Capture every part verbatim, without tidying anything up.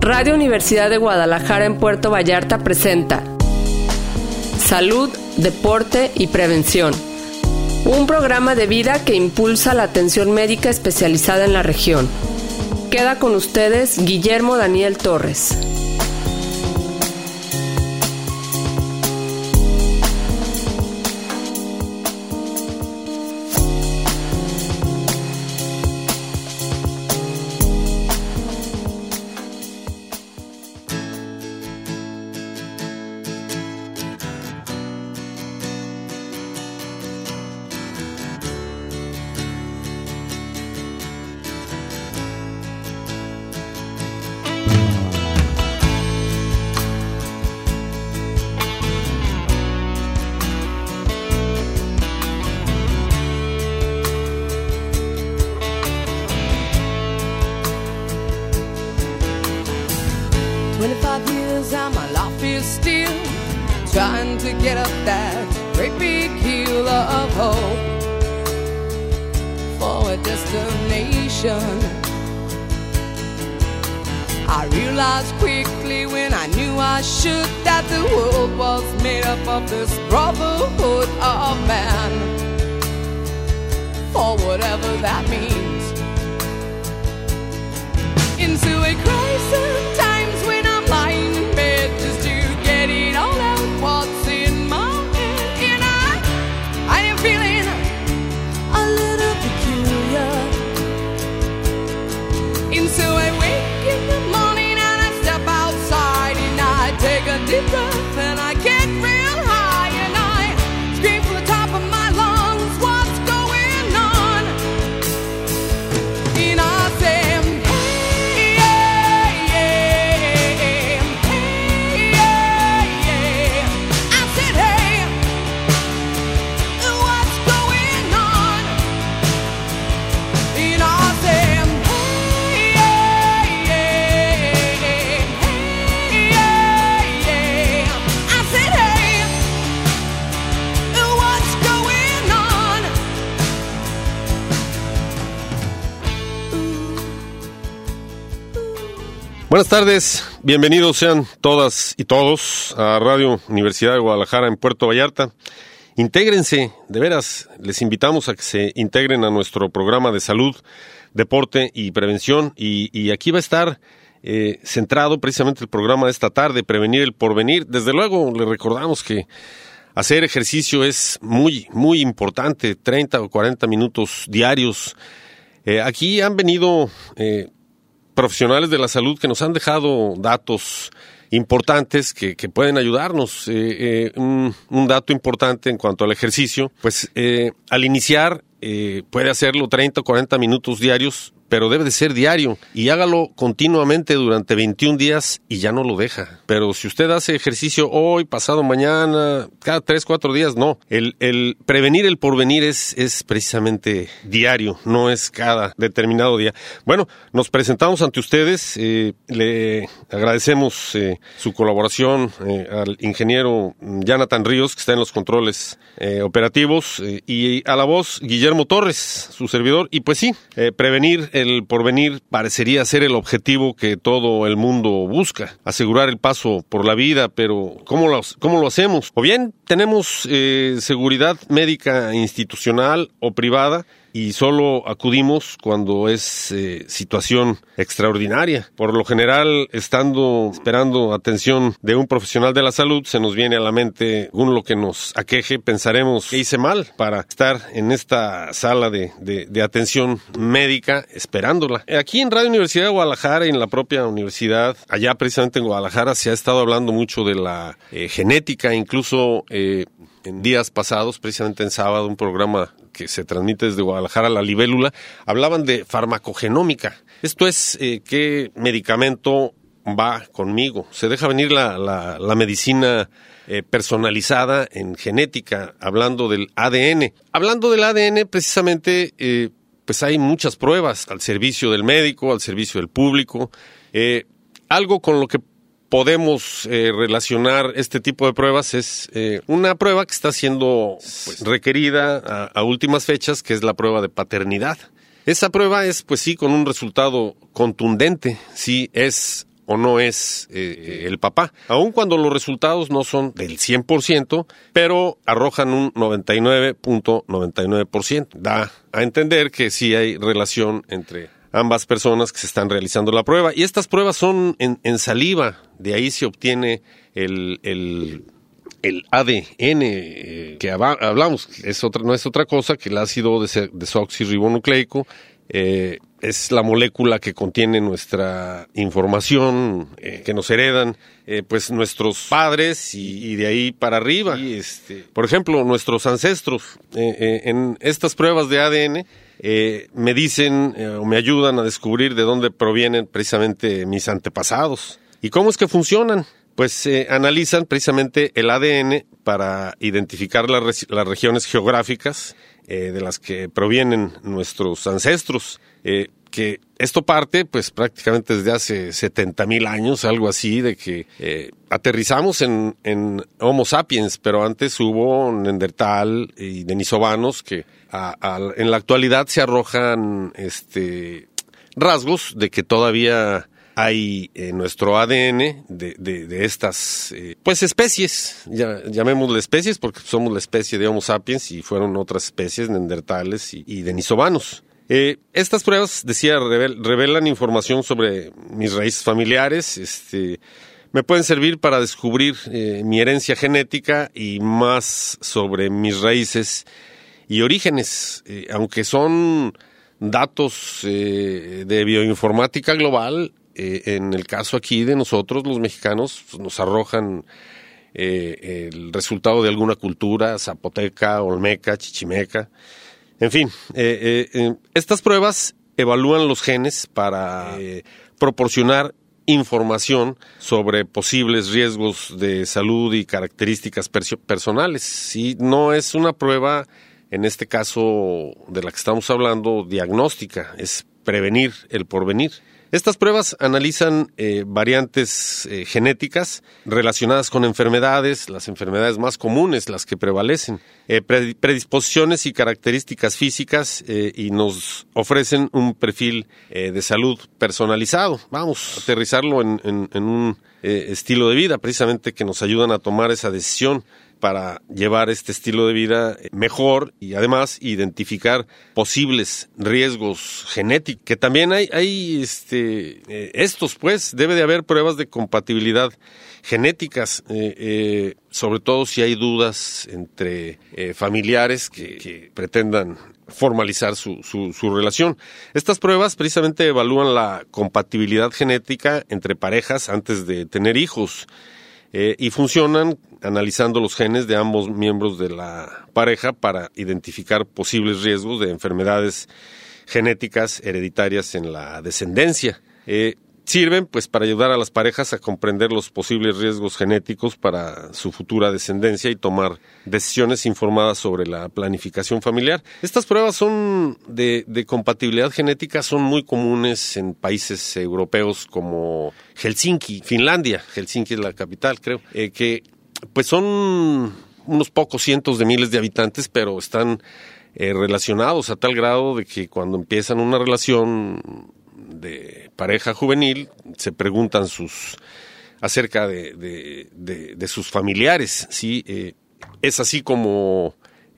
Radio Universidad de Guadalajara en Puerto Vallarta presenta Salud, Deporte y Prevención, un programa de vida que impulsa la atención médica especializada en la región. Queda con ustedes Guillermo Daniel Torres. twenty-five years and my life is still trying to get up that great big hill of hope for a destination. I realized quickly when I knew I should that the world was made up of this brotherhood of man, for whatever that means. Into a crisis times when I'm lying in bed just to get it all out what's in my head. And I, I am feeling a little peculiar. And so I wake in the morning and I step outside and I take a deep breath and I get real high and I scream from the top of my lungs, what's going on? And I say, Buenas tardes, bienvenidos sean todas y todos a Radio Universidad de Guadalajara en Puerto Vallarta. Intégrense, de veras, les invitamos a que se integren a nuestro programa de salud, deporte y prevención. Y, y aquí va a estar eh, centrado precisamente el programa de esta tarde, Prevenir el Porvenir. Desde luego, les recordamos que hacer ejercicio es muy, muy importante, treinta o cuarenta minutos diarios. Eh, aquí han venido Eh, profesionales de la salud que nos han dejado datos importantes que, que pueden ayudarnos. Eh, eh, un, un dato importante en cuanto al ejercicio, pues eh, al iniciar eh, puede hacerlo treinta o cuarenta minutos diarios, pero debe de ser diario y hágalo continuamente durante veintiún días y ya no lo deja. Pero si usted hace ejercicio hoy, pasado mañana, cada tres, cuatro días, no. El, el prevenir el porvenir es, es precisamente diario, no es cada determinado día. Bueno, nos presentamos ante ustedes, eh, le agradecemos eh, su colaboración eh, al ingeniero Jonathan Ríos, que está en los controles eh, operativos, eh, y a la voz Guillermo Torres, su servidor. Y pues sí, eh, prevenir el porvenir parecería ser el objetivo que todo el mundo busca, asegurar el paso por la vida, pero ¿cómo lo, cómo lo hacemos? O bien tenemos eh, seguridad médica institucional o privada y solo acudimos cuando es eh, situación extraordinaria. Por lo general, estando esperando atención de un profesional de la salud, se nos viene a la mente, según lo que nos aqueje, pensaremos que hice mal para estar en esta sala de, de, de atención médica esperándola. Aquí en Radio Universidad de Guadalajara y en la propia universidad, allá precisamente en Guadalajara, se ha estado hablando mucho de la eh, genética, incluso eh, en días pasados, precisamente en sábado, un programa que se transmite desde Guadalajara, La Libélula, hablaban de farmacogenómica. Esto es eh, qué medicamento va conmigo. Se deja venir la, la, la medicina eh, personalizada en genética, hablando del A D N. Hablando del A D N, precisamente, eh, pues hay muchas pruebas al servicio del médico, al servicio del público. Eh, algo con lo que podemos eh, relacionar este tipo de pruebas es eh, una prueba que está siendo pues, requerida a, a últimas fechas, que es la prueba de paternidad. Esa prueba es, pues sí, con un resultado contundente, sí es o no es eh, el papá, aun cuando los resultados no son del cien por ciento, pero arrojan un noventa y nueve punto noventa y nueve por ciento. Da a entender que sí hay relación entre ambas personas que se están realizando la prueba. Y estas pruebas son en, en saliva, de ahí se obtiene el... el El A D N eh, que hablamos es otra, no es otra cosa que el ácido desoxirribonucleico. Eh, es la molécula que contiene nuestra información eh, que nos heredan eh, pues nuestros padres y, y de ahí para arriba. Y este, por ejemplo, nuestros ancestros eh, eh, en estas pruebas de A D N eh, me dicen eh, o me ayudan a descubrir de dónde provienen precisamente mis antepasados y cómo es que funcionan. Pues eh, analizan precisamente el A D N para identificar las, re- las regiones geográficas eh, de las que provienen nuestros ancestros. Eh, que esto parte, pues prácticamente desde hace setenta mil años, algo así, de que eh, aterrizamos en, en Homo sapiens, pero antes hubo Neandertal y denisovanos que a, a, en la actualidad se arrojan este rasgos de que todavía hay en eh, nuestro A D N de, de, de estas eh, pues especies, ya, llamémosle especies porque somos la especie de Homo sapiens y fueron otras especies, neandertales y, y denisovanos. Eh, estas pruebas, decía, revel, revelan información sobre mis raíces familiares, este, me pueden servir para descubrir eh, mi herencia genética y más sobre mis raíces y orígenes, eh, aunque son datos eh, de bioinformática global. Eh, en el caso aquí de nosotros, los mexicanos, pues, nos arrojan eh, el resultado de alguna cultura, zapoteca, olmeca, chichimeca. En fin, eh, eh, estas pruebas evalúan los genes para eh, proporcionar información sobre posibles riesgos de salud y características perso- personales. Sí, no es una prueba, en este caso de la que estamos hablando, diagnóstica, es prevenir el porvenir. Estas pruebas analizan eh, variantes eh, genéticas relacionadas con enfermedades, las enfermedades más comunes, las que prevalecen, eh, predisposiciones y características físicas eh, y nos ofrecen un perfil eh, de salud personalizado. Vamos a aterrizarlo en, en, en un eh, estilo de vida, precisamente que nos ayudan a tomar esa decisión para llevar este estilo de vida mejor y además identificar posibles riesgos genéticos, que también hay, hay este, eh, estos pues, debe de haber pruebas de compatibilidad genéticas, eh, eh, sobre todo si hay dudas entre eh, familiares que, que pretendan formalizar su, su, su relación. Estas pruebas precisamente evalúan la compatibilidad genética entre parejas antes de tener hijos. Eh, y funcionan analizando los genes de ambos miembros de la pareja para identificar posibles riesgos de enfermedades genéticas hereditarias en la descendencia. Eh, sirven pues para ayudar a las parejas a comprender los posibles riesgos genéticos para su futura descendencia y tomar decisiones informadas sobre la planificación familiar. Estas pruebas son de, de compatibilidad genética son muy comunes en países europeos como Helsinki, Finlandia. Helsinki es la capital, creo, eh, que pues son unos pocos cientos de miles de habitantes, pero están eh, relacionados a tal grado de que cuando empiezan una relación de pareja juvenil, se preguntan sus acerca de, de, de, de sus familiares, ¿sí? Eh, es así como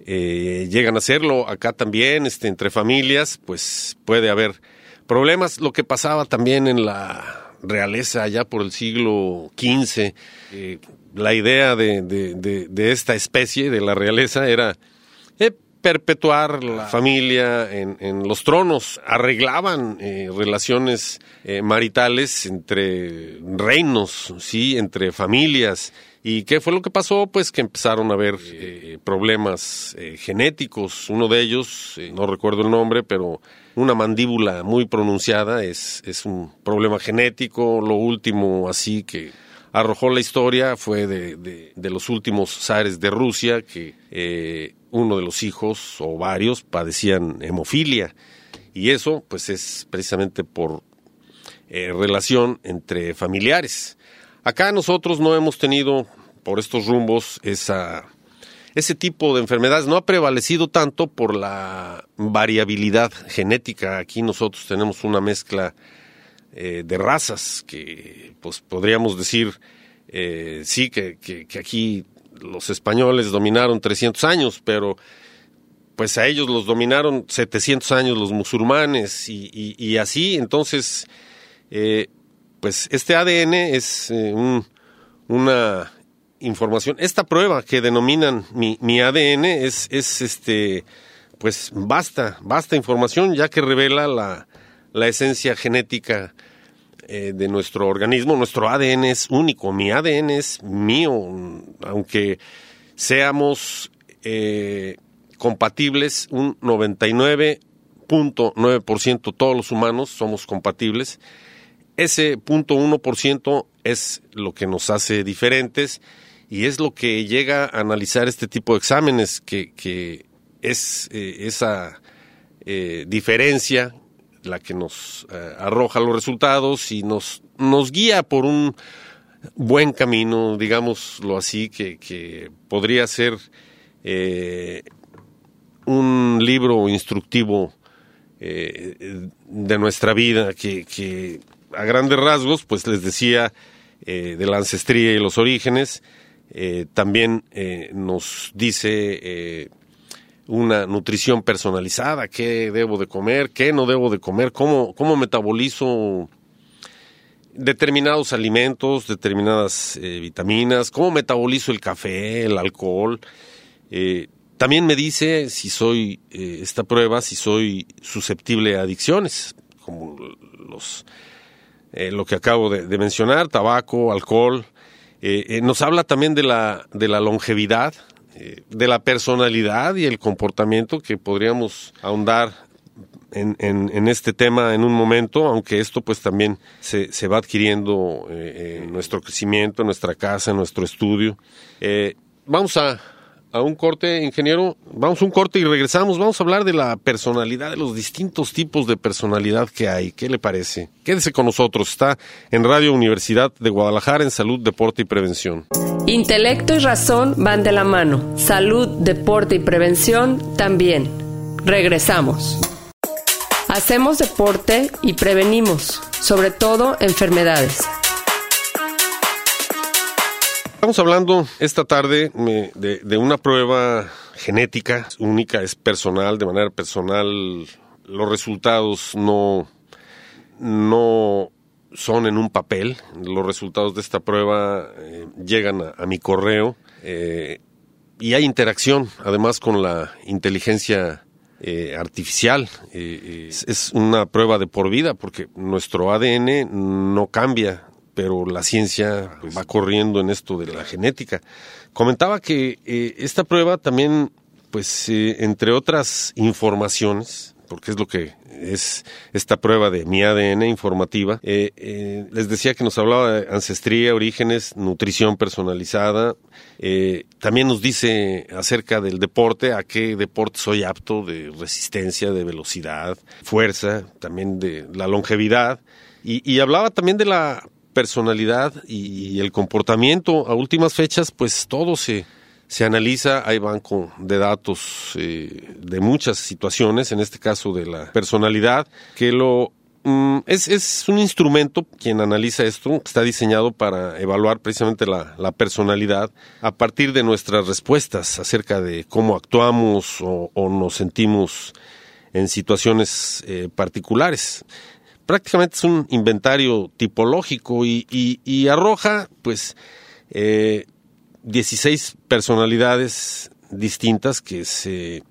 eh, llegan a hacerlo acá también, este, entre familias, pues puede haber problemas. Lo que pasaba también en la realeza allá por el siglo quince, eh, la idea de, de, de, de esta especie, de la realeza, era eh, perpetuar la familia en, en los tronos. Arreglaban eh, relaciones eh, maritales entre reinos, sí, entre familias. ¿Y qué fue lo que pasó? Pues que empezaron a haber eh, problemas eh, genéticos. Uno de ellos, eh, no recuerdo el nombre, pero una mandíbula muy pronunciada es, es un problema genético. Lo último así que arrojó la historia fue de, de, de los últimos zares de Rusia, que eh, uno de los hijos o varios padecían hemofilia. Y eso pues es precisamente por eh, relación entre familiares. Acá nosotros no hemos tenido por estos rumbos esa, ese tipo de enfermedades. No ha prevalecido tanto por la variabilidad genética. Aquí nosotros tenemos una mezcla eh, de razas, que pues podríamos decir, eh, sí, que, que, que aquí los españoles dominaron trescientos años, pero pues a ellos los dominaron setecientos años los musulmanes y, y, y así. Entonces, eh, pues este A D N es eh, un, una información. Esta prueba que denominan mi, mi A D N es, es este, pues basta, basta información, ya que revela la, la esencia genética eh, de nuestro organismo. Nuestro A D N es único, mi A D N es mío, aunque seamos eh, compatibles, un noventa y nueve punto nueve por ciento todos los humanos somos compatibles. Ese cero punto uno por ciento es lo que nos hace diferentes y es lo que llega a analizar este tipo de exámenes, que, que es eh, esa eh, diferencia la que nos eh, arroja los resultados y nos, nos guía por un buen camino, digámoslo así, que, que podría ser eh, un libro instructivo eh, de nuestra vida, que, que a grandes rasgos, pues les decía, eh, de la ancestría y los orígenes, eh, también eh, nos dice eh, una nutrición personalizada, qué debo de comer, qué no debo de comer, cómo, cómo metabolizo determinados alimentos, determinadas eh, vitaminas, cómo metabolizo el café, el alcohol. Eh, también me dice si soy, eh, esta prueba, si soy susceptible a adicciones, como los eh, lo que acabo de, de mencionar, tabaco, alcohol. Eh, eh, nos habla también de la, de la longevidad, eh, de la personalidad y el comportamiento, que podríamos ahondar En, en, en este tema en un momento, aunque esto pues también se, se va adquiriendo eh, en nuestro crecimiento, en nuestra casa, en nuestro estudio. Eh, vamos a, a un corte, ingeniero, vamos a un corte y regresamos. Vamos a hablar de la personalidad, de los distintos tipos de personalidad que hay. ¿Qué le parece? Quédese con nosotros, está en Radio Universidad de Guadalajara en Salud, Deporte y Prevención. Intelecto y razón van de la mano. Salud, deporte y prevención también. Regresamos. Hacemos deporte y prevenimos, sobre todo enfermedades. Estamos hablando esta tarde de, de una prueba genética única, es personal, de manera personal. Los resultados no, no son en un papel. Los resultados de esta prueba eh, llegan a, a mi correo eh, y hay interacción, además, con la inteligencia Eh, artificial. Eh, es, es una prueba de por vida, porque nuestro A D N no cambia, pero la ciencia pues va corriendo en esto de la genética. Comentaba que eh, esta prueba también, pues eh, entre otras informaciones, porque es lo que es esta prueba de mi A D N informativa, eh, eh, les decía que nos hablaba de ancestría, orígenes, nutrición personalizada. Eh, también nos dice acerca del deporte, a qué deporte soy apto, de resistencia, de velocidad, fuerza, también de la longevidad. Y, y hablaba también de la personalidad y, y el comportamiento. A últimas fechas, pues todo se... Se analiza, hay banco de datos eh, de muchas situaciones, en este caso de la personalidad, que lo mm, es, es un instrumento quien analiza esto, está diseñado para evaluar precisamente la, la personalidad a partir de nuestras respuestas acerca de cómo actuamos o, o nos sentimos en situaciones eh, particulares. Prácticamente es un inventario tipológico y, y, y arroja, pues, eh, dieciséis personalidades distintas que se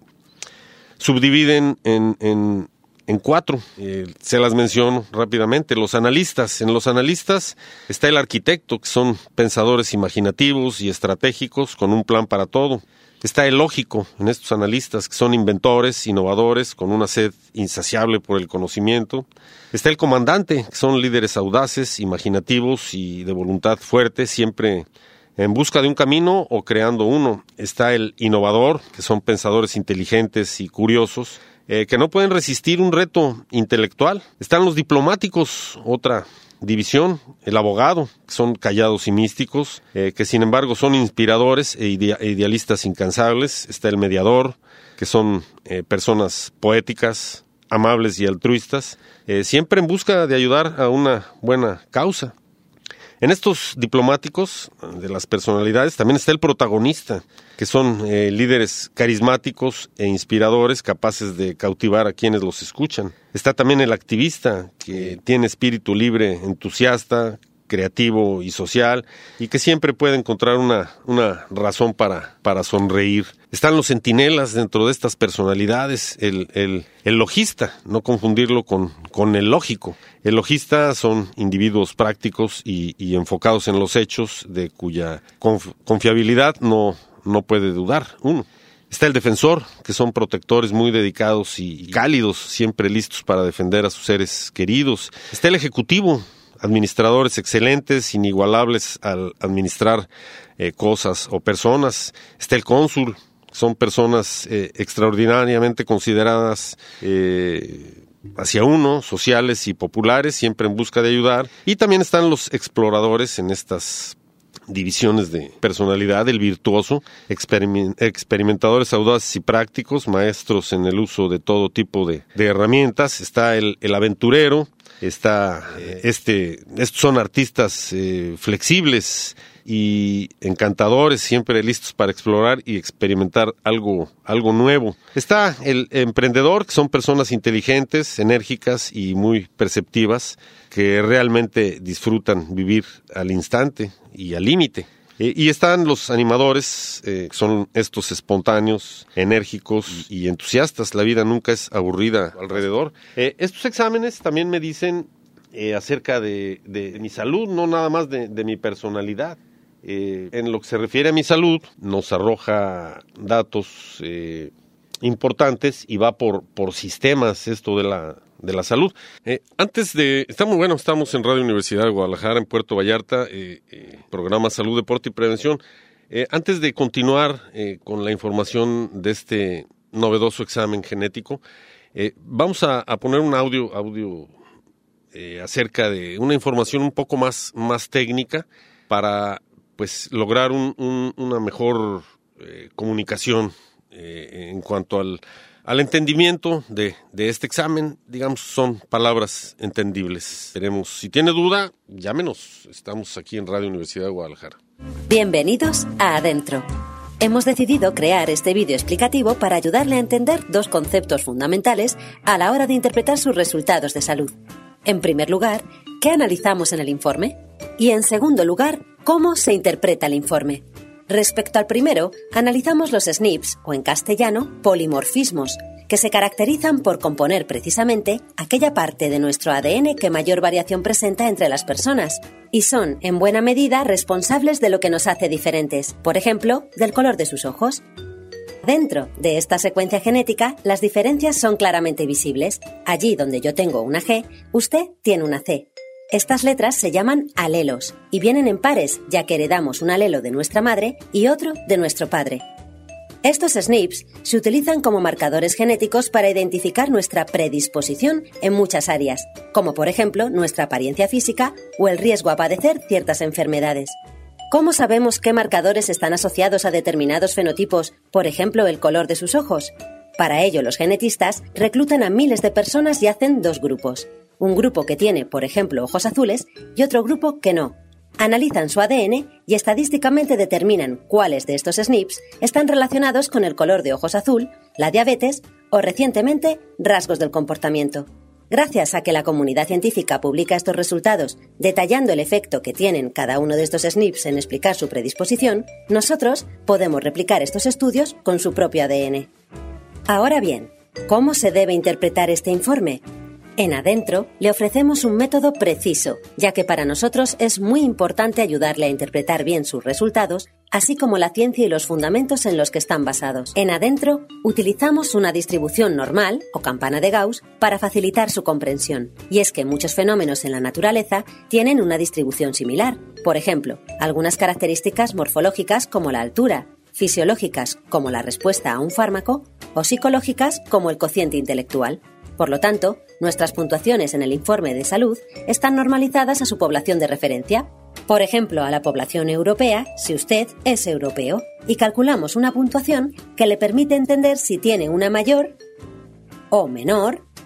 subdividen en, en, en cuatro. Eh, se las menciono rápidamente. Los analistas. En los analistas está el arquitecto, que son pensadores imaginativos y estratégicos con un plan para todo. Está el lógico en estos analistas, que son inventores, innovadores, con una sed insaciable por el conocimiento. Está el comandante, que son líderes audaces, imaginativos y de voluntad fuerte, siempre en busca de un camino o creando uno. Está el innovador, que son pensadores inteligentes y curiosos, eh, que no pueden resistir un reto intelectual. Están los diplomáticos, otra división. El abogado, que son callados y místicos, eh, que sin embargo son inspiradores e ide- idealistas incansables. Está el mediador, que son eh, personas poéticas, amables y altruistas, eh, siempre en busca de ayudar a una buena causa. En estos diplomáticos de las personalidades también está el protagonista, que son eh, líderes carismáticos e inspiradores, capaces de cautivar a quienes los escuchan. Está también el activista, que tiene espíritu libre, entusiasta, creativo y social, y que siempre puede encontrar una, una razón para, para sonreír. Están los centinelas dentro de estas personalidades, el, el, el logista, no confundirlo con, con el lógico. El logista son individuos prácticos y, y enfocados en los hechos, de cuya conf, confiabilidad no, no puede dudar uno. Está el defensor, que son protectores muy dedicados y cálidos, siempre listos para defender a sus seres queridos. Está el ejecutivo, administradores excelentes, inigualables al administrar eh, cosas o personas. Está el cónsul, son personas eh, extraordinariamente consideradas eh, hacia uno, sociales y populares, siempre en busca de ayudar. Y también están los exploradores en estas divisiones de personalidad, el virtuoso, experiment- experimentadores audaces y prácticos, maestros en el uso de todo tipo de, de herramientas. Está el, el aventurero, está eh, este, estos son artistas eh, flexibles y encantadores, siempre listos para explorar y experimentar algo, algo nuevo. Está el emprendedor, que son personas inteligentes, enérgicas y muy perceptivas, que realmente disfrutan vivir al instante y al límite. Eh, y están los animadores, eh, que son estos espontáneos, enérgicos y entusiastas. La vida nunca es aburrida alrededor. Eh, estos exámenes también me dicen eh, acerca de, de mi salud, no nada más de, de mi personalidad. Eh, en lo que se refiere a mi salud, nos arroja datos eh, importantes y va por, por sistemas esto de la, de la salud. Eh, antes de, estamos bueno, estamos en Radio Universidad de Guadalajara, en Puerto Vallarta, eh, eh, programa Salud, Deporte y Prevención. Eh, antes de continuar eh, con la información de este novedoso examen genético, eh, vamos a, a poner un audio, audio eh, acerca de una información un poco más, más técnica para pues lograr un, un, una mejor eh, comunicación eh, en cuanto al, al entendimiento de, de este examen. Digamos, son palabras entendibles. Esperemos, si tiene duda, llámenos. Estamos aquí en Radio Universidad de Guadalajara. Bienvenidos a Adentro. Hemos decidido crear este vídeo explicativo para ayudarle a entender dos conceptos fundamentales a la hora de interpretar sus resultados de salud. En primer lugar, ¿qué analizamos en el informe? Y en segundo lugar, ¿cómo se interpreta el informe? Respecto al primero, analizamos los S N Ps, o en castellano, polimorfismos, que se caracterizan por componer precisamente aquella parte de nuestro A D N que mayor variación presenta entre las personas, y son, en buena medida, responsables de lo que nos hace diferentes, por ejemplo, del color de sus ojos. Dentro de esta secuencia genética, las diferencias son claramente visibles. Allí donde yo tengo una G, usted tiene una C. Estas letras se llaman alelos y vienen en pares, ya que heredamos un alelo de nuestra madre y otro de nuestro padre. Estos S N Ps se utilizan como marcadores genéticos para identificar nuestra predisposición en muchas áreas, como por ejemplo nuestra apariencia física o el riesgo a padecer ciertas enfermedades. ¿Cómo sabemos qué marcadores están asociados a determinados fenotipos, por ejemplo el color de sus ojos? Para ello, los genetistas reclutan a miles de personas y hacen dos grupos. Un grupo que tiene, por ejemplo, ojos azules y otro grupo que no. Analizan su A D N y estadísticamente determinan cuáles de estos S N Ps están relacionados con el color de ojos azul, la diabetes o, recientemente, rasgos del comportamiento. Gracias a que la comunidad científica publica estos resultados detallando el efecto que tienen cada uno de estos S N Ps en explicar su predisposición, nosotros podemos replicar estos estudios con su propio A D N. Ahora bien, ¿cómo se debe interpretar este informe? En Adentro le ofrecemos un método preciso, ya que para nosotros es muy importante ayudarle a interpretar bien sus resultados, así como la ciencia y los fundamentos en los que están basados. En Adentro utilizamos una distribución normal, o campana de Gauss, para facilitar su comprensión. Y es que muchos fenómenos en la naturaleza tienen una distribución similar. Por ejemplo, algunas características morfológicas como la altura, fisiológicas como la respuesta a un fármaco, o psicológicas como el cociente intelectual. Por lo tanto, nuestras puntuaciones en el informe de salud están normalizadas a su población de referencia. Por ejemplo, a la población europea, si usted es europeo, y calculamos una puntuación que le permite entender si tiene una mayor o menor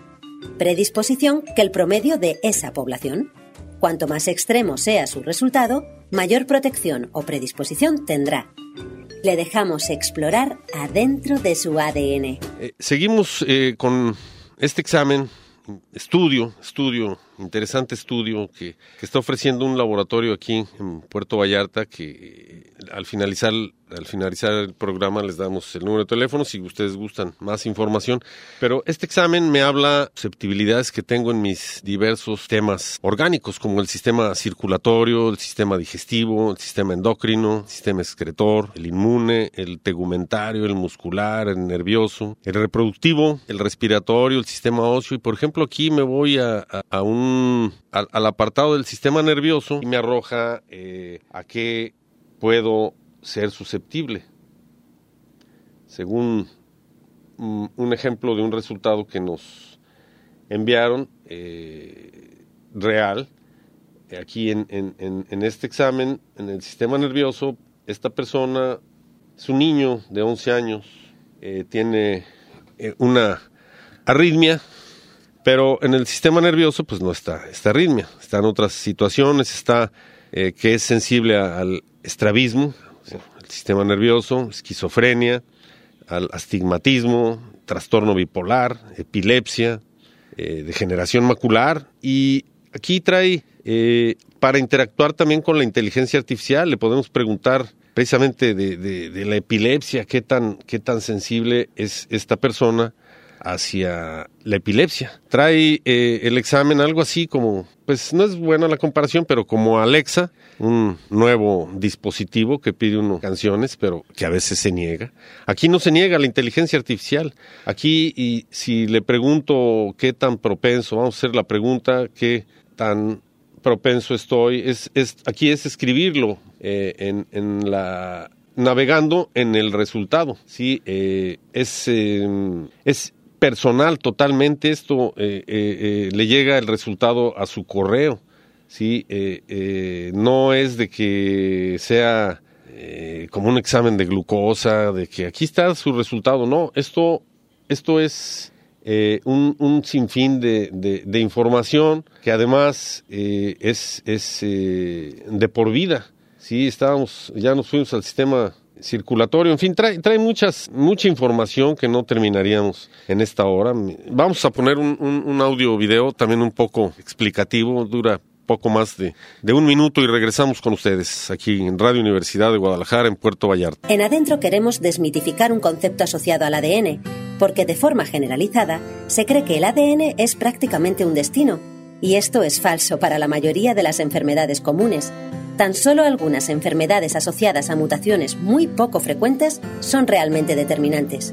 predisposición que el promedio de esa población. Cuanto más extremo sea su resultado, mayor protección o predisposición tendrá. Le dejamos explorar adentro de su A D N. Eh, seguimos eh, con este examen, estudio, estudio, interesante estudio que, que está ofreciendo un laboratorio aquí en Puerto Vallarta que eh, al finalizar al finalizar el programa les damos el número de teléfono si ustedes gustan más información, pero este examen me habla de susceptibilidades que tengo en mis diversos temas orgánicos como el sistema circulatorio, el sistema digestivo, el sistema endocrino, el sistema excretor, el inmune, el tegumentario, el muscular, el nervioso, el reproductivo, el respiratorio, el sistema óseo y por ejemplo aquí me voy a, a, a un al, al apartado del sistema nervioso y me arroja eh, a qué puedo ser susceptible. Según um, un ejemplo de un resultado que nos enviaron eh, real, aquí en, en, en este examen, en el sistema nervioso, esta persona es un niño de once años, eh, tiene eh, una arritmia, pero en el sistema nervioso pues no está esta arritmia, está en otras situaciones, está eh, que es sensible a, al estrabismo, o sea, el sistema nervioso, esquizofrenia, al astigmatismo, trastorno bipolar, epilepsia, eh, degeneración macular y aquí trae, eh, para interactuar también con la inteligencia artificial, le podemos preguntar precisamente de, de, de la epilepsia, qué tan, qué tan sensible es esta persona hacia la epilepsia. Trae eh, el examen algo así como, pues no es buena la comparación, pero como Alexa, un nuevo dispositivo que pide uno canciones, pero que a veces se niega. Aquí no se niega la inteligencia artificial. Aquí, y si le pregunto qué tan propenso, vamos a hacer la pregunta, qué tan propenso estoy, es, es aquí es escribirlo eh, en, en la navegando en el resultado. Sí, eh, es eh, es personal totalmente esto, eh, eh, eh, le llega el resultado a su correo, ¿sí? Eh, eh, no es de que sea eh, como un examen de glucosa, de que aquí está su resultado, no, esto, esto es eh, un, un sinfín de, de, de información que además eh, es, es eh, de por vida, ¿sí? Estábamos, ya nos fuimos al sistema circulatorio, en fin, trae, trae muchas, mucha información que no terminaríamos en esta hora. Vamos a poner un, un, un audio video también un poco explicativo, dura poco más de, de un minuto y regresamos con ustedes aquí en Radio Universidad de Guadalajara en Puerto Vallarta. En Adentro queremos desmitificar un concepto asociado al A D N, porque de forma generalizada se cree que el A D N es prácticamente un destino, y esto es falso para la mayoría de las enfermedades comunes. Tan solo algunas enfermedades asociadas a mutaciones muy poco frecuentes son realmente determinantes.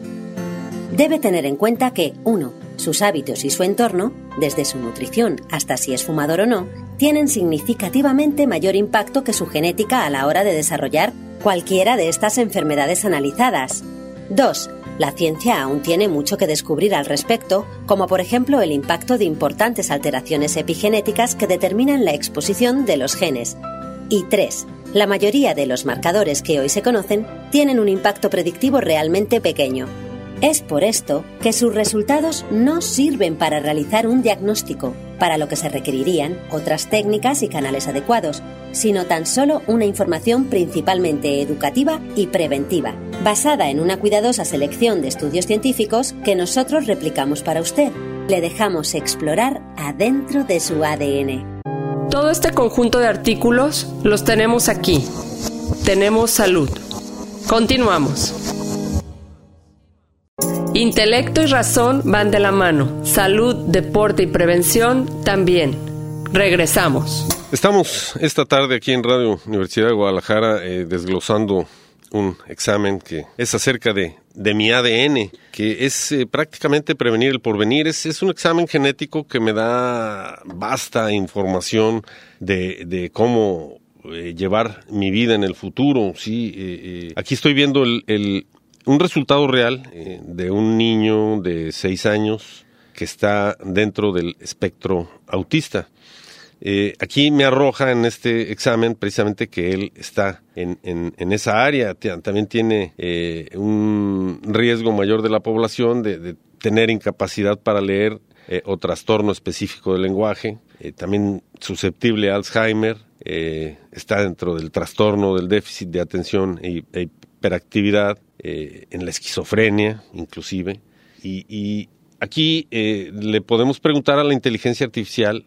Debe tener en cuenta que, uno, sus hábitos y su entorno, desde su nutrición hasta si es fumador o no, tienen significativamente mayor impacto que su genética a la hora de desarrollar cualquiera de estas enfermedades analizadas. dos. La ciencia aún tiene mucho que descubrir al respecto, como por ejemplo el impacto de importantes alteraciones epigenéticas que determinan la exposición de los genes. Y tres. La mayoría de los marcadores que hoy se conocen tienen un impacto predictivo realmente pequeño. Es por esto que sus resultados no sirven para realizar un diagnóstico, para lo que se requerirían otras técnicas y canales adecuados, sino tan solo una información principalmente educativa y preventiva, basada en una cuidadosa selección de estudios científicos que nosotros replicamos para usted. Le dejamos explorar adentro de su A D N. Todo este conjunto de artículos los tenemos aquí. Tenemos salud. Continuamos. Intelecto y razón van de la mano. Salud, deporte y prevención también. Regresamos. Estamos esta tarde aquí en Radio Universidad de Guadalajara eh, desglosando un examen que es acerca de, de mi A D N, que es eh, prácticamente prevenir el porvenir. Es, es un examen genético que me da vasta información de, de cómo eh, llevar mi vida en el futuro. Sí, eh, eh, aquí estoy viendo el, el, un resultado real eh, de un niño de seis años que está dentro del espectro autista. Eh, aquí me arroja en este examen precisamente que él está en, en, en esa área. También tiene eh, un riesgo mayor de la población de, de tener incapacidad para leer eh, o trastorno específico del lenguaje, eh, también susceptible a Alzheimer, eh, está dentro del trastorno del déficit de atención e, e hiperactividad, eh, en la esquizofrenia inclusive, y, y aquí eh, le podemos preguntar a la inteligencia artificial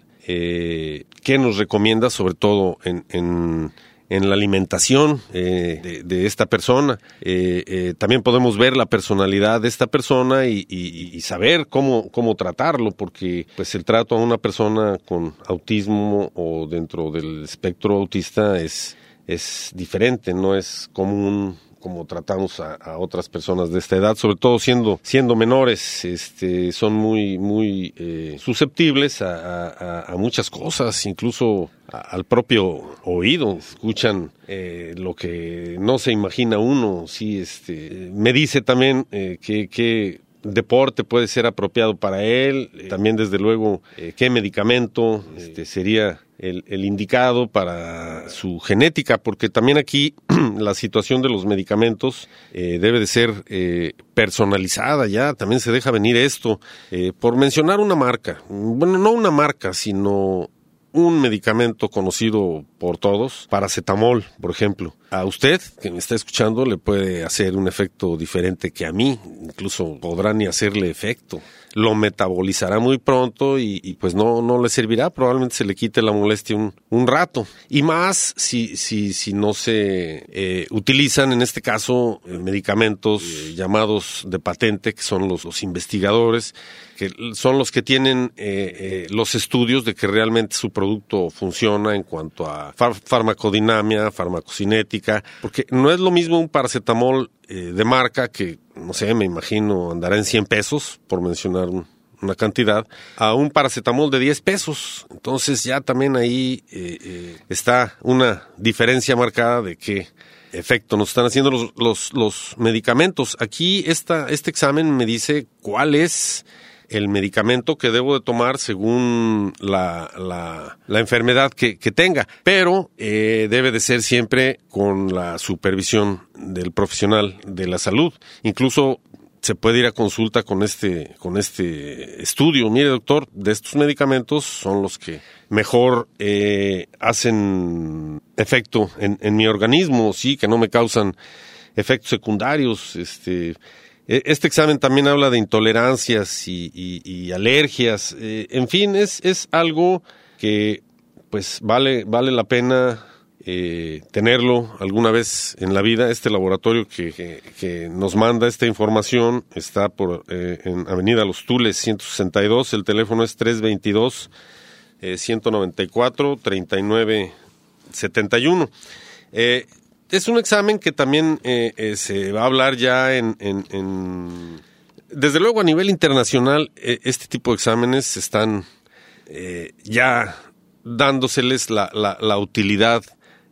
eh, qué nos recomienda, sobre todo en, en, en la alimentación eh, de, de esta persona. Eh, eh, también podemos ver la personalidad de esta persona y, y, y saber cómo, cómo tratarlo, porque pues el trato a una persona con autismo o dentro del espectro autista es, es diferente, no es común como tratamos a, a otras personas de esta edad, sobre todo siendo siendo menores, este, son muy muy eh, susceptibles a, a, a muchas cosas, incluso a, al propio oído, escuchan eh, lo que no se imagina uno. Sí, este, me dice también eh, que, que deporte puede ser apropiado para él, eh, también desde luego eh, qué medicamento este, sería el, el indicado para su genética, porque también aquí la situación de los medicamentos eh, debe de ser eh, personalizada ya, también se deja venir esto, eh, por mencionar una marca, bueno, no una marca, sino un medicamento conocido por todos, paracetamol, por ejemplo. A usted, que me está escuchando, le puede hacer un efecto diferente que a mí, incluso podrá ni hacerle efecto. Lo metabolizará muy pronto y, y pues no, no le servirá, probablemente se le quite la molestia un, un rato. Y más si, si, si no se eh, utilizan, en este caso, eh, medicamentos eh, llamados de patente, que son los, los investigadores, que son los que tienen eh, eh, los estudios de que realmente su producto funciona en cuanto a far- farmacodinamia, farmacocinética, porque no es lo mismo un paracetamol eh, de marca que, no sé, me imagino andará en cien pesos, por mencionar un, una cantidad, a un paracetamol de diez pesos. Entonces ya también ahí eh, eh, está una diferencia marcada de qué efecto nos están haciendo los, los, los medicamentos. Aquí esta, este examen me dice cuál es el medicamento que debo de tomar según la, la, la enfermedad que, que tenga, pero eh, debe de ser siempre con la supervisión del profesional de la salud. Incluso se puede ir a consulta con este, con este estudio. Mire, doctor, de estos medicamentos son los que mejor eh, hacen efecto en, en mi organismo, sí, que no me causan efectos secundarios. Este, este examen también habla de intolerancias y, y, y alergias. Eh, en fin, es, es algo que pues vale, vale la pena Eh, tenerlo alguna vez en la vida. Este laboratorio que, que, que nos manda esta información está por eh, en Avenida Los Tules ciento sesenta y dos, el teléfono es tres veintidós, eh, ciento noventa y cuatro, treinta y nueve setenta y uno. Eh, es un examen que también eh, eh, se va a hablar ya en, en, en desde luego a nivel internacional. Eh, este tipo de exámenes están eh, ya dándoseles la, la, la utilidad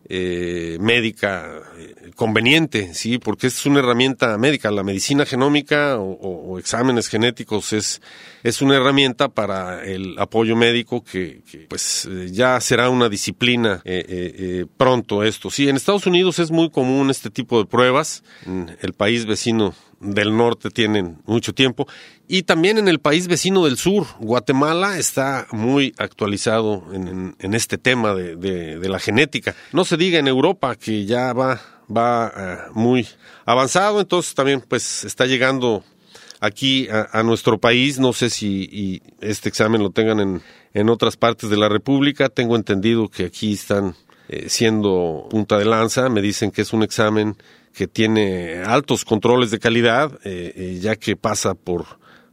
Eh, médica eh, conveniente, sí, porque es una herramienta médica. La medicina genómica o, o, o exámenes genéticos es es una herramienta para el apoyo médico que, que pues eh, ya será una disciplina eh, eh, eh, pronto esto. Sí, en Estados Unidos es muy común este tipo de pruebas. En el país vecino del norte tienen mucho tiempo, y también en el país vecino del sur, Guatemala, está muy actualizado en, en, en este tema de, de, de la genética. No se diga en Europa, que ya va, va uh, muy avanzado, entonces también pues está llegando aquí a, a nuestro país. No sé si y este examen lo tengan en, en otras partes de la República. Tengo entendido que aquí están eh, siendo punta de lanza. Me dicen que es un examen que tiene altos controles de calidad, eh, eh, ya que pasa por,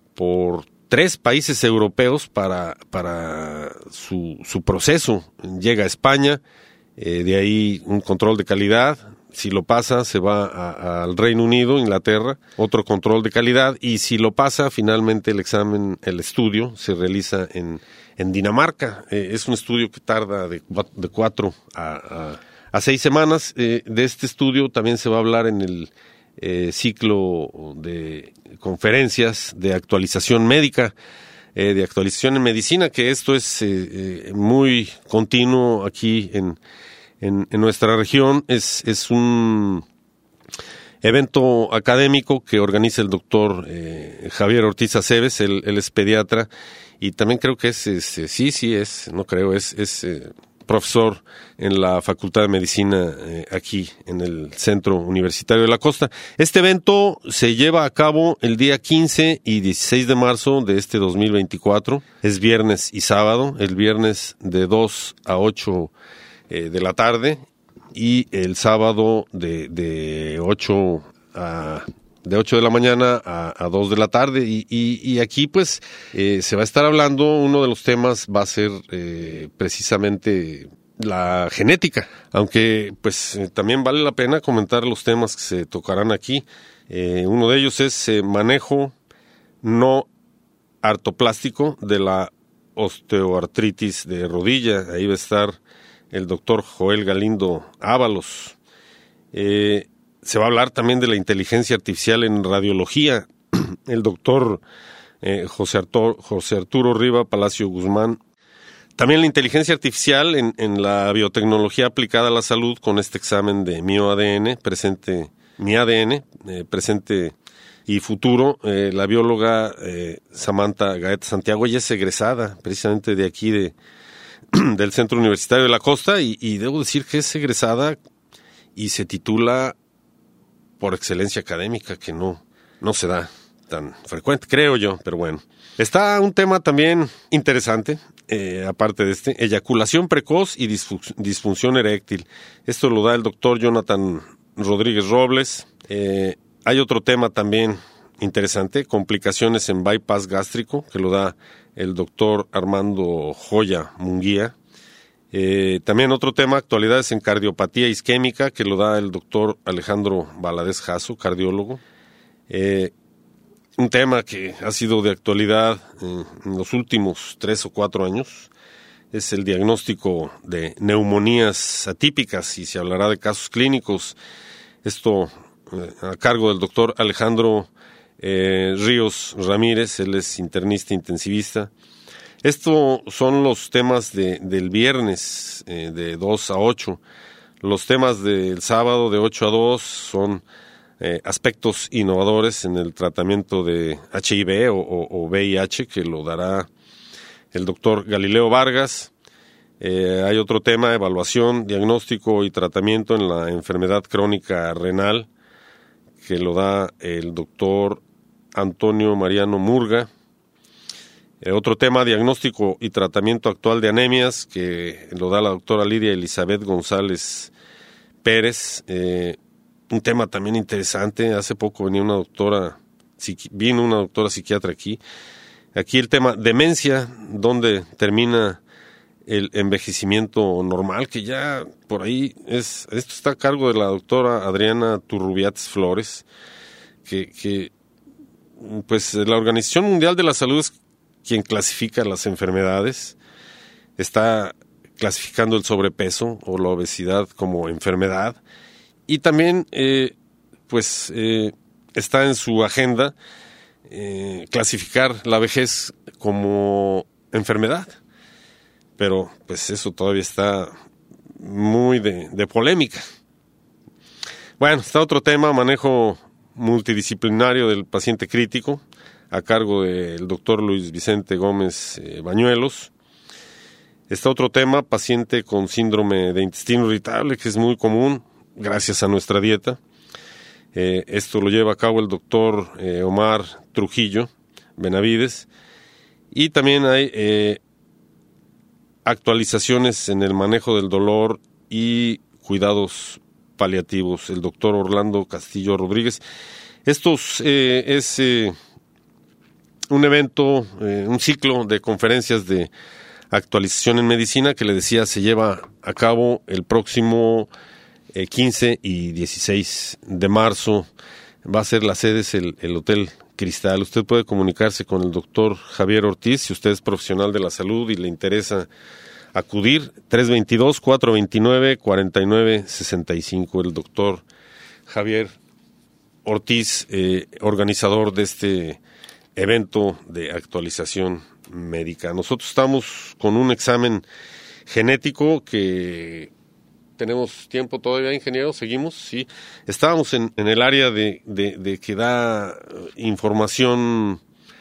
por tres países europeos para, para su, su proceso. Llega a España, eh, de ahí un control de calidad. Si lo pasa, se va a, a, al Reino Unido, Inglaterra, otro control de calidad, y si lo pasa, finalmente el examen, el estudio, se realiza en, en Dinamarca. Eh, es un estudio que tarda de, de cuatro a, a A seis semanas. Eh, de este estudio también se va a hablar en el eh, ciclo de conferencias de actualización médica, eh, de actualización en medicina, que esto es eh, eh, muy continuo aquí en, en, en nuestra región. Es, es un evento académico que organiza el doctor eh, Javier Ortiz Aceves, él, él es pediatra, y también creo que es, es sí, sí es, no creo, es, es eh, profesor en la Facultad de Medicina eh, aquí en el Centro Universitario de la Costa. Este evento se lleva a cabo el día quince y dieciséis de marzo de este dos mil veinticuatro. Es viernes y sábado, el viernes de dos a ocho eh, de la tarde y el sábado de, de ocho a... de ocho de la mañana a, a dos de la tarde, y, y, y aquí pues eh, se va a estar hablando, uno de los temas va a ser eh, precisamente la genética, aunque pues eh, también vale la pena comentar los temas que se tocarán aquí. Eh, uno de ellos es eh, manejo no artroplástico de la osteoartritis de rodilla. Ahí va a estar el doctor Joel Galindo Ábalos. Eh, Se va a hablar también de la inteligencia artificial en radiología. El doctor eh, José, Arturo, José Arturo Riva Palacio Guzmán. También la inteligencia artificial en, en la biotecnología aplicada a la salud con este examen de MioADN, presente, mi A D N, eh, presente y futuro. Eh, la bióloga eh, Samantha Gaeta Santiago, ella es egresada precisamente de aquí, de, del Centro Universitario de la Costa, y, y debo decir que es egresada y se titula por excelencia académica, que no, no se da tan frecuente, creo yo, pero bueno. Está un tema también interesante, eh, aparte de este, eyaculación precoz y disfun- disfunción eréctil. Esto lo da el doctor Jonathan Rodríguez Robles. Eh, hay otro tema también interesante, complicaciones en bypass gástrico, que lo da el doctor Armando Joya Munguía. Eh, también otro tema, actualidades en cardiopatía isquémica, que lo da el doctor Alejandro Valadez Jasso, cardiólogo. Eh, un tema que ha sido de actualidad eh, en los últimos tres o cuatro años, es el diagnóstico de neumonías atípicas, y se hablará de casos clínicos. Esto eh, a cargo del doctor Alejandro eh, Ríos Ramírez, él es internista intensivista. Estos son los temas de, del viernes, eh, de dos a ocho. Los temas del sábado de ocho a dos son eh, aspectos innovadores en el tratamiento de H I V o, o, o V I H, que lo dará el doctor Galileo Vargas. Eh, hay otro tema, evaluación, diagnóstico y tratamiento en la enfermedad crónica renal, que lo da el doctor Antonio Mariano Murga. Eh, otro tema, diagnóstico y tratamiento actual de anemias, que lo da la doctora Lidia Elizabeth González Pérez. Eh, un tema también interesante. Hace poco venía una doctora, vino una doctora psiquiatra aquí. Aquí el tema demencia, donde termina el envejecimiento normal, que ya por ahí es, esto está a cargo de la doctora Adriana Turrubiates Flores, que, que pues la Organización Mundial de la Salud es quien clasifica las enfermedades, está clasificando el sobrepeso o la obesidad como enfermedad, y también eh, pues eh, está en su agenda eh, clasificar la vejez como enfermedad, pero pues eso todavía está muy de, de polémica. Bueno, está otro tema, manejo multidisciplinario del paciente crítico, a cargo del doctor Luis Vicente Gómez eh, Bañuelos. Está otro tema, paciente con síndrome de intestino irritable, que es muy común gracias a nuestra dieta. Eh, esto lo lleva a cabo el doctor eh, Omar Trujillo Benavides. Y también hay eh, actualizaciones en el manejo del dolor y cuidados paliativos, el doctor Orlando Castillo Rodríguez. Estos eh, es... Eh, un evento, eh, un ciclo de conferencias de actualización en medicina que le decía se lleva a cabo el próximo eh, quince y dieciséis de marzo. Va a ser la sede, es el, el Hotel Cristal. Usted puede comunicarse con el doctor Javier Ortiz si usted es profesional de la salud y le interesa acudir. tres dos dos, cuatro dos nueve, cuatro nueve seis cinco. El doctor Javier Ortiz, eh, organizador de este evento de actualización médica. Nosotros estamos con un examen genético que tenemos tiempo todavía, ingeniero, seguimos, sí. Estábamos en, en el área de, de, de que da información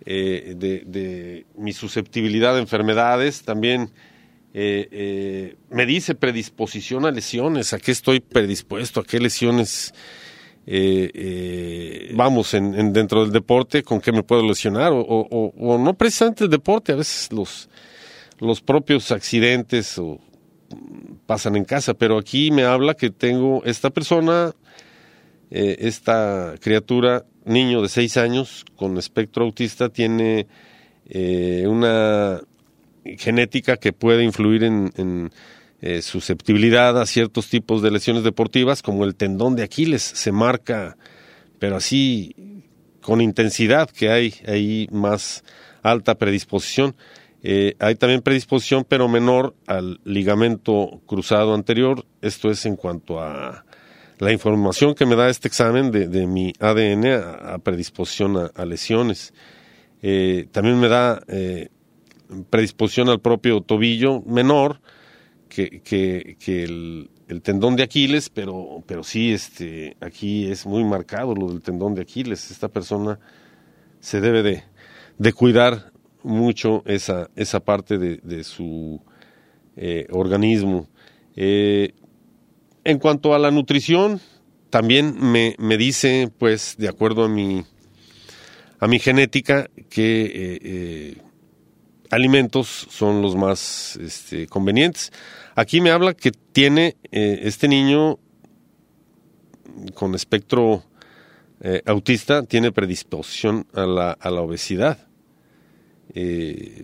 eh, de, de mi susceptibilidad a enfermedades, también eh, eh, me dice predisposición a lesiones, a qué estoy predispuesto, a qué lesiones, eh, eh, vamos, en, en dentro del deporte, con qué me puedo lesionar, o, o, o no precisamente el deporte, a veces los, los propios accidentes o pasan en casa, pero aquí me habla que tengo esta persona, eh, esta criatura, niño de seis años con espectro autista, tiene eh, una genética que puede influir en, en eh, susceptibilidad a ciertos tipos de lesiones deportivas, como el tendón de Aquiles, se marca, pero así con intensidad, que hay ahí más alta predisposición. Eh, hay también predisposición, pero menor, al ligamento cruzado anterior. Esto es en cuanto a la información que me da este examen de, de mi A D N a, a predisposición a, a lesiones. Eh, también me da eh, predisposición al propio tobillo, menor que, que, que el, el tendón de Aquiles, pero, pero sí, este, aquí es muy marcado lo del tendón de Aquiles. Esta persona se debe de, de cuidar mucho esa, esa parte de, de su eh, organismo. Eh, en cuanto a la nutrición, también me, me dice, pues, de acuerdo a mi, a mi genética, que eh, eh, alimentos son los más este, convenientes. Aquí me habla que tiene eh, este niño con espectro eh, autista, tiene predisposición a la, a la obesidad. Eh,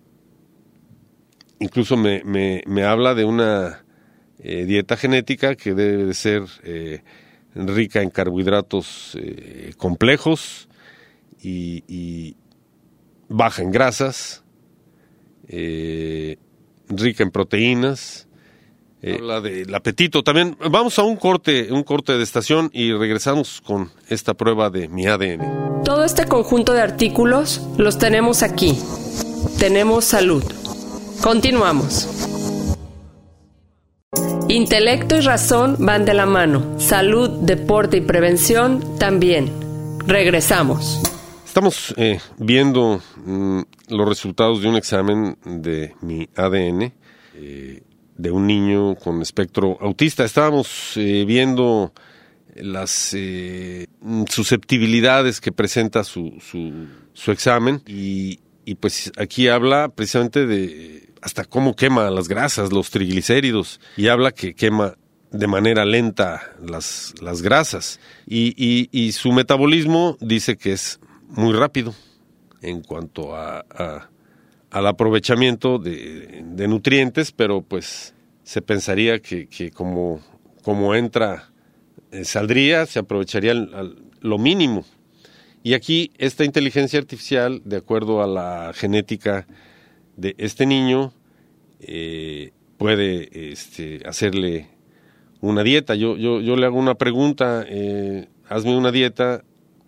incluso me, me, me habla de una eh, dieta genética que debe de ser eh, rica en carbohidratos eh, complejos y, y baja en grasas, eh, rica en proteínas. Eh, habla del apetito. También vamos a un corte, un corte de estación y regresamos con esta prueba de mi A D N. Todo este conjunto de artículos los tenemos aquí. Tenemos salud. Continuamos. Intelecto y razón van de la mano. Salud, deporte y prevención también. Regresamos. Estamos eh, viendo mm, los resultados de un examen de mi A D N eh, de un niño con espectro autista. Estábamos eh, viendo las eh, susceptibilidades que presenta su, su, su examen y, y pues aquí habla precisamente de hasta cómo quema las grasas, los triglicéridos, y habla que quema de manera lenta las, las grasas y, y, y su metabolismo dice que es muy rápido en cuanto a, a, al aprovechamiento de, de nutrientes, pero pues se pensaría que, que como, como entra, eh, saldría, se aprovecharía al, al, lo mínimo. Y aquí esta inteligencia artificial, de acuerdo a la genética de este niño, eh, puede este, hacerle una dieta. Yo, yo, yo le hago una pregunta, eh, hazme una dieta,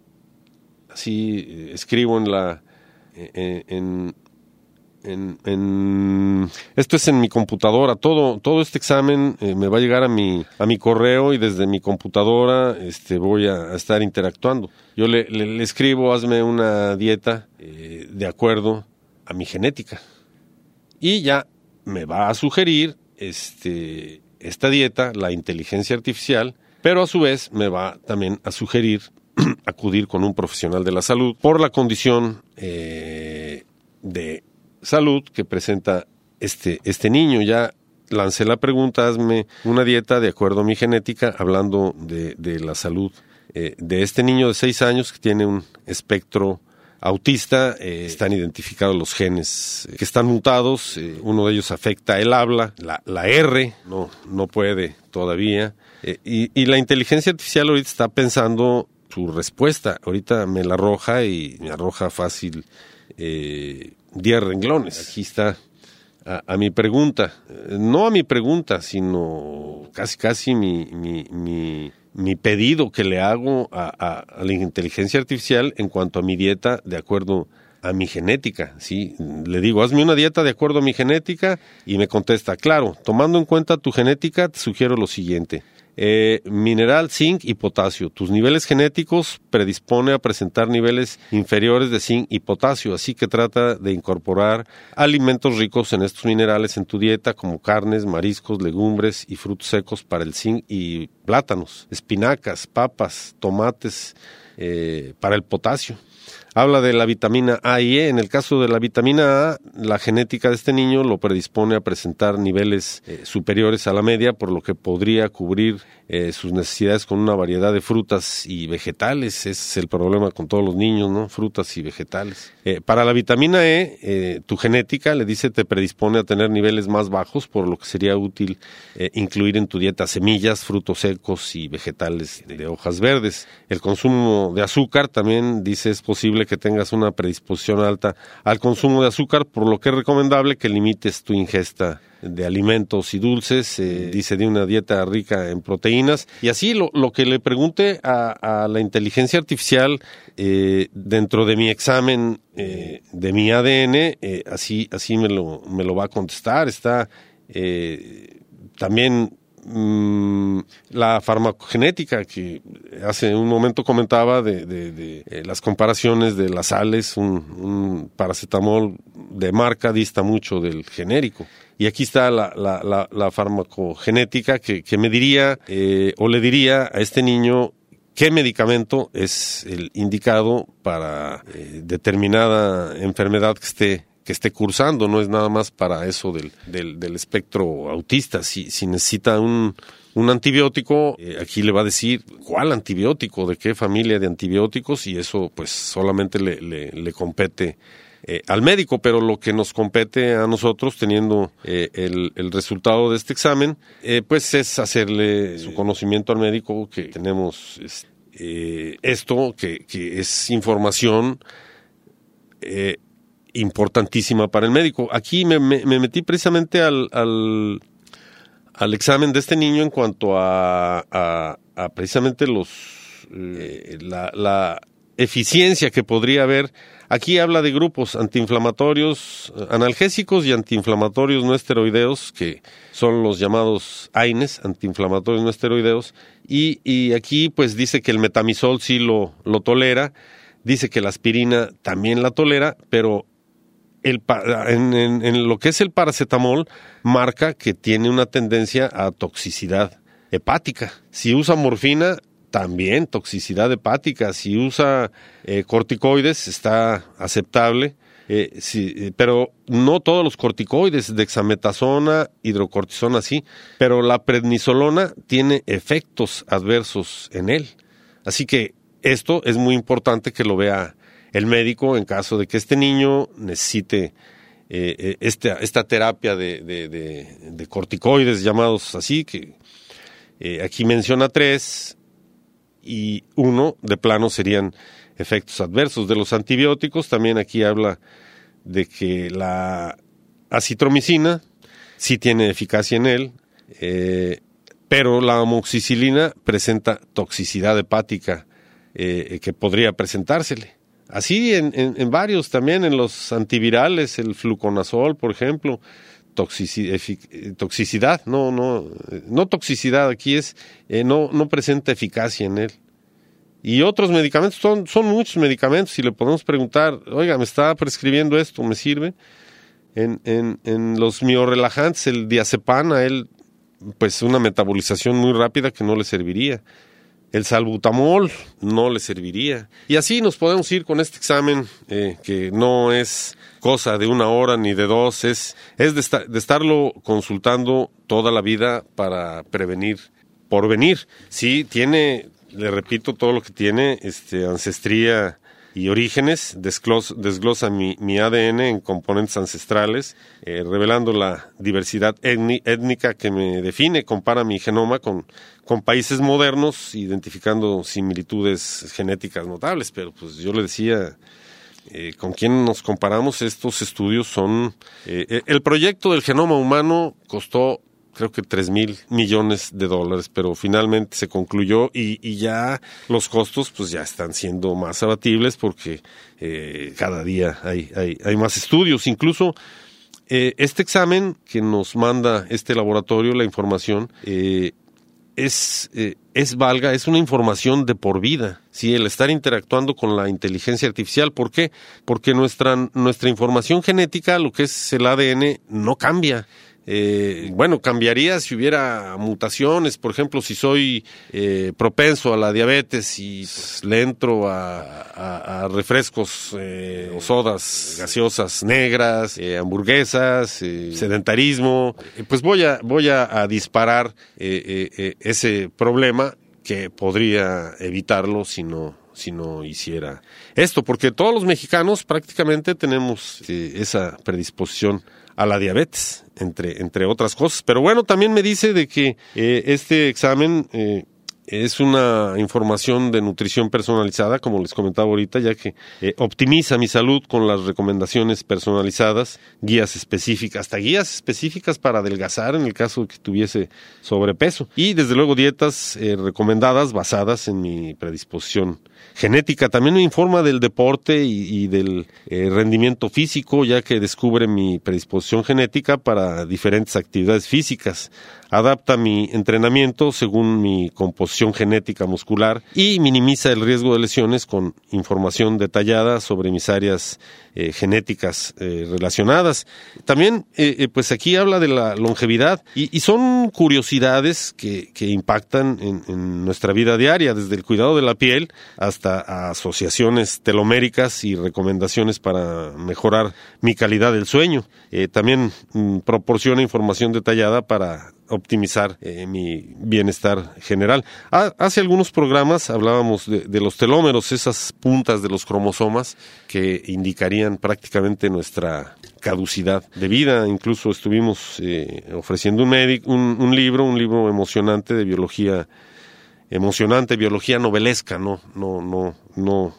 así eh, escribo en la, eh, en, en, en, esto es en mi computadora, todo, todo este examen eh, me va a llegar a mi, a mi correo y desde mi computadora este, voy a, a estar interactuando. Yo le, le, le escribo, hazme una dieta eh, de acuerdo a mi genética. Y ya me va a sugerir este, esta dieta, la inteligencia artificial, pero a su vez me va también a sugerir acudir con un profesional de la salud por la condición eh, de salud que presenta este, este niño. Ya lancé la pregunta, hazme una dieta de acuerdo a mi genética, hablando de, de la salud eh, de este niño de seis años que tiene un espectro autista. Eh, están identificados los genes que están mutados, eh, uno de ellos afecta el habla, la, la R no, no puede todavía, eh, y, y la inteligencia artificial ahorita está pensando su respuesta, ahorita me la arroja y me arroja fácil eh, diez renglones. Aquí está a, a mi pregunta, no a mi pregunta, sino casi casi mi, mi, mi mi pedido que le hago a, a, a la inteligencia artificial en cuanto a mi dieta de acuerdo a mi genética, ¿sí? Le digo, hazme una dieta de acuerdo a mi genética y me contesta, claro, tomando en cuenta tu genética, te sugiero lo siguiente. Eh, mineral, zinc y potasio. Tus niveles genéticos predispone a presentar niveles inferiores de zinc y potasio, así que trata de incorporar alimentos ricos en estos minerales en tu dieta, como carnes, mariscos, legumbres y frutos secos para el zinc y plátanos, espinacas, papas, tomates eh, para el potasio. Habla de la vitamina A y E. En el caso de la vitamina A, la genética de este niño lo predispone a presentar niveles eh, superiores a la media, por lo que podría cubrir eh, sus necesidades con una variedad de frutas y vegetales. Ese es el problema con todos los niños, ¿no? Frutas y vegetales. Eh, para la vitamina E, eh, tu genética, le dice, te predispone a tener niveles más bajos, por lo que sería útil eh, incluir en tu dieta semillas, frutos secos y vegetales de, de hojas verdes. El consumo de azúcar también, dice, es posible que tengas una predisposición alta al consumo de azúcar, por lo que es recomendable que limites tu ingesta de alimentos y dulces, eh, dice, de una dieta rica en proteínas. Y así lo, lo que le pregunte a, a la inteligencia artificial eh, dentro de mi examen eh, de mi A D N, eh, así, así me lo, me lo va a contestar. Está eh, también Mm, la farmacogenética, que hace un momento comentaba de, de, de eh, las comparaciones de las sales. Un, un paracetamol de marca dista mucho del genérico, y aquí está la, la, la, la farmacogenética que, que me diría eh, o le diría a este niño qué medicamento es el indicado para eh, determinada enfermedad que esté que esté cursando. No es nada más para eso del, del, del espectro autista. Si, si necesita un, un antibiótico, eh, aquí le va a decir cuál antibiótico, de qué familia de antibióticos, y eso pues solamente le, le, le compete eh, al médico. Pero lo que nos compete a nosotros, teniendo eh, el, el resultado de este examen, eh, pues es hacerle su conocimiento al médico que tenemos eh, esto, que, que es información eh, importantísima para el médico. Aquí me, me, me metí precisamente al, al, al examen de este niño en cuanto a, a, a precisamente los eh, la, la eficiencia que podría haber. Aquí habla de grupos antiinflamatorios, analgésicos y antiinflamatorios no esteroideos, que son los llamados A I N Es, antiinflamatorios no esteroideos, y, y aquí pues dice que el metamizol sí lo, lo tolera, dice que la aspirina también la tolera, pero El, en, en, en lo que es el paracetamol, marca que tiene una tendencia a toxicidad hepática. Si usa morfina, también toxicidad hepática. Si usa eh, corticoides, está aceptable, eh, sí, eh, pero no todos los corticoides, dexametasona, hidrocortisona, sí, pero la prednisolona tiene efectos adversos en él. Así que esto es muy importante que lo vea el médico en caso de que este niño necesite eh, esta, esta terapia de, de, de, de corticoides, llamados así, que eh, aquí menciona tres, y uno de plano serían efectos adversos de los antibióticos. También aquí habla de que la acitromicina sí tiene eficacia en él, eh, pero la amoxicilina presenta toxicidad hepática eh, que podría presentársele. Así en, en, en varios también, en los antivirales, el fluconazol, por ejemplo, toxicidad, toxicidad no, no, no toxicidad, aquí es, eh, no, no presenta eficacia en él. Y otros medicamentos, son, son muchos medicamentos, y le podemos preguntar, oiga, me está prescribiendo esto, ¿me sirve? En, en, en los miorelajantes, el diazepam, a él, pues una metabolización muy rápida que no le serviría. El salbutamol no le serviría. Y así nos podemos ir con este examen, eh, que no es cosa de una hora ni de dos, es, es de, estar, de estarlo consultando toda la vida para prevenir por venir. Sí, tiene, le repito, todo lo que tiene, este, ancestría y orígenes, desglosa, desglosa mi, mi A D N en componentes ancestrales, eh, revelando la diversidad etni, étnica que me define, compara mi genoma con, con países modernos, identificando similitudes genéticas notables. Pero pues yo le decía, eh, ¿con quién nos comparamos? Estos estudios son... Eh, el proyecto del genoma humano costó, creo que tres mil millones de dólares, pero finalmente se concluyó, y, y ya los costos pues ya están siendo más abatibles, porque eh, cada día hay, hay, hay más estudios. Incluso eh, este examen que nos manda este laboratorio, la información, eh, es, eh, es valga, es una información de por vida, ¿sí? El estar interactuando con la inteligencia artificial. ¿Por qué? Porque nuestra, nuestra información genética, lo que es el A D N, no cambia. Eh, bueno, cambiaría si hubiera mutaciones, por ejemplo, si soy eh, propenso a la diabetes y le entro a, a, a refrescos eh, o sodas gaseosas negras, eh, hamburguesas, eh, sedentarismo, eh, pues voy a voy a, a disparar eh, eh, eh, ese problema que podría evitarlo si no si no hiciera esto, porque todos los mexicanos prácticamente tenemos eh, esa predisposición a la diabetes, entre, entre otras cosas. Pero bueno, también me dice de que eh, este examen eh, es una información de nutrición personalizada, como les comentaba ahorita, ya que eh, optimiza mi salud con las recomendaciones personalizadas, guías específicas, hasta guías específicas para adelgazar en el caso de que tuviese sobrepeso. Y desde luego dietas eh, recomendadas basadas en mi predisposición genética. También me informa del deporte y, y del eh, rendimiento físico, ya que descubre mi predisposición genética para diferentes actividades físicas. Adapta mi entrenamiento según mi composición genética muscular y minimiza el riesgo de lesiones con información detallada sobre mis áreas eh, genéticas eh, relacionadas. También, eh, eh, pues aquí habla de la longevidad y, y son curiosidades que, que impactan en, en nuestra vida diaria, desde el cuidado de la piel hasta asociaciones teloméricas y recomendaciones para mejorar mi calidad del sueño. Eh, también mm, proporciona información detallada para optimizar eh, mi bienestar general. Ah, hace algunos programas hablábamos de, de los telómeros, esas puntas de los cromosomas que indicarían prácticamente nuestra caducidad de vida. Incluso estuvimos eh, ofreciendo un, medic, un, un libro, un libro emocionante de biología, emocionante, biología novelesca, no, no, no, no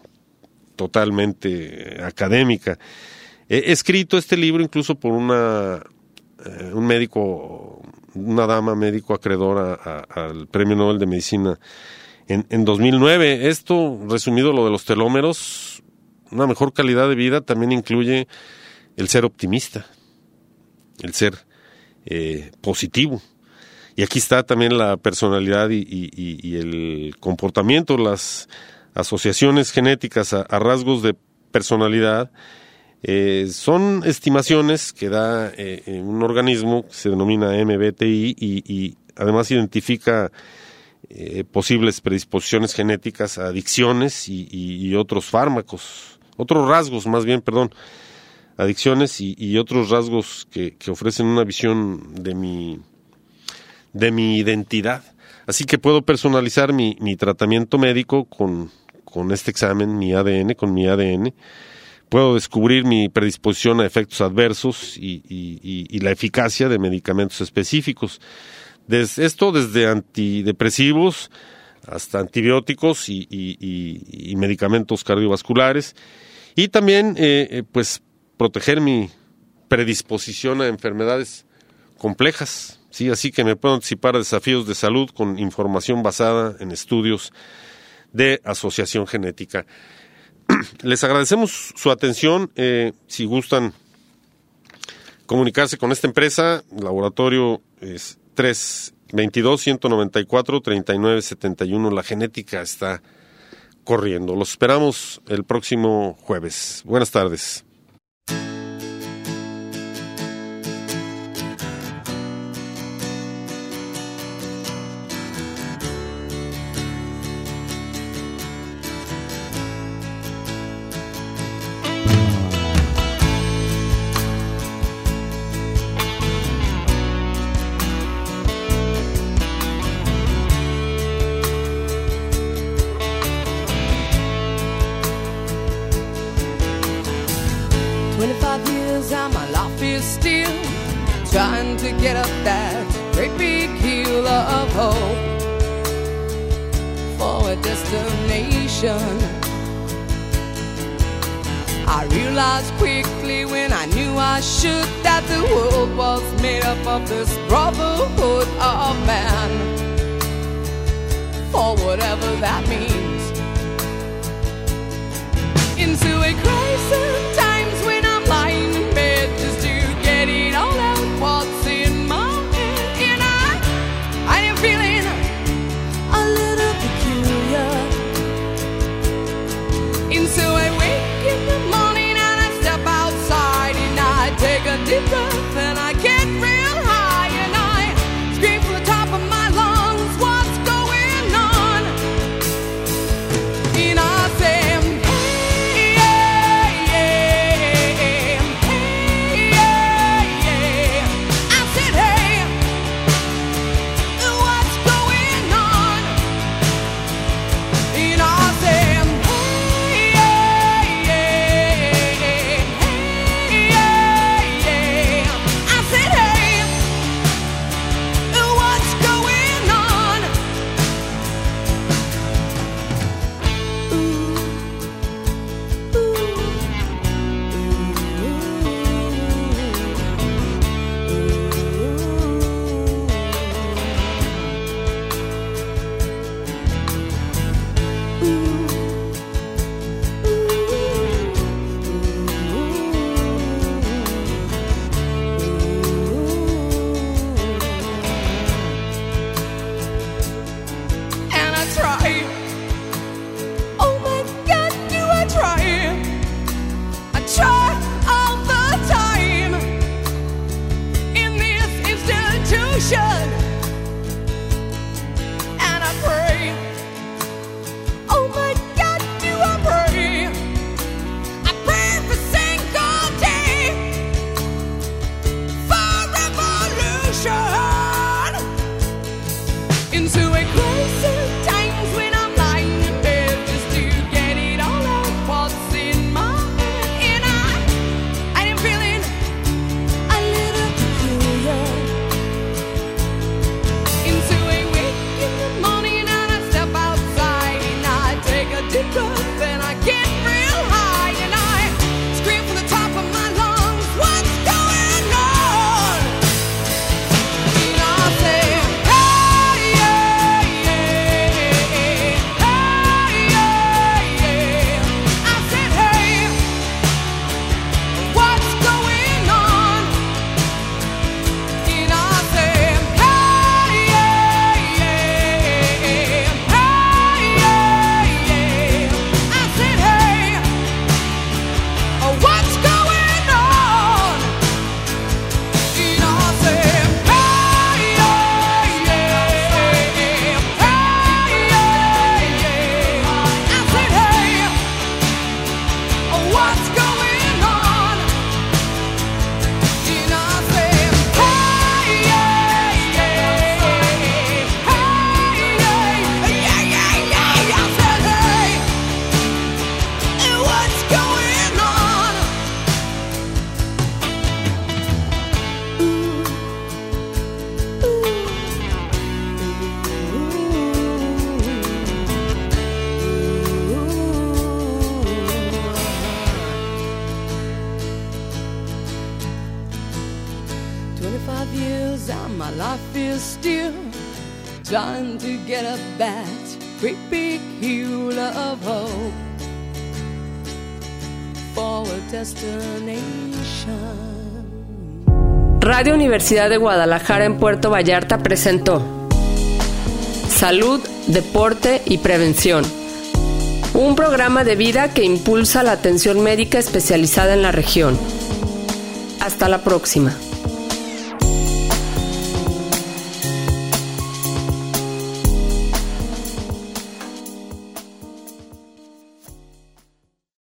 totalmente académica. He escrito este libro incluso por una eh, un médico, una dama médico acreedora a, al Premio Nobel de Medicina en, en dos mil nueve. Esto, resumido lo de los telómeros, una mejor calidad de vida también incluye el ser optimista, el ser eh, positivo. Y aquí está también la personalidad y, y, y el comportamiento, las asociaciones genéticas a, a rasgos de personalidad. Eh, son estimaciones que da eh, un organismo que se denomina M B T I y, y además identifica eh, posibles predisposiciones genéticas a adicciones y, y, y otros fármacos, otros rasgos más bien, perdón, adicciones y, y otros rasgos que, que ofrecen una visión de mi, de mi identidad. Así que puedo personalizar mi, mi tratamiento médico con, con este examen, mi A D N, con mi A D N. Puedo descubrir mi predisposición a efectos adversos y, y, y la eficacia de medicamentos específicos. Desde esto desde antidepresivos hasta antibióticos y, y, y, y medicamentos cardiovasculares. Y también, eh, pues, proteger mi predisposición a enfermedades complejas. Sí, así que me puedo anticipar a desafíos de salud con información basada en estudios de asociación genética. Les agradecemos su atención. Eh, si gustan comunicarse con esta empresa, el laboratorio es tres veintidós, ciento noventa y cuatro, treinta y nueve setenta y uno. La genética está corriendo. Los esperamos el próximo jueves. Buenas tardes. twenty-five years and my life is still trying to get up that great big hill of hope for a destination. I realized quickly when I knew I should that the world was made up of this brotherhood of man, for whatever that means. Into a crisis times when I'm lying in bed just to get it all out what's in my head. And I, I am feeling into a crisis. Times when I'm lying in bed just to get it all out what's in my head. And I, I am feeling a little peculiar. Into a wake in the morning and I step outside and I take a deep breath and I get real high and I scream from the top of my lungs, what's going on? And I say, hey, yeah, yeah, hey, yeah, yeah. I said, hey, what's going on? And I said, hey, yeah, yeah, hey, yeah, yeah. I said, hey, what's going on? And I said, hey, yeah, yeah, hey, yeah, yeah. I said, hey, what's going on? And I said, hey, yeah, yeah, hey, yeah, yeah, yeah, yeah. I said, hey, what's going on? Twenty-five years and my life is still trying to get up that great big hill of hope for a destination. Radio Universidad de Guadalajara en Puerto Vallarta presentó Salud, Deporte y Prevención, un programa de vida que impulsa la atención médica especializada en la región. Hasta la próxima.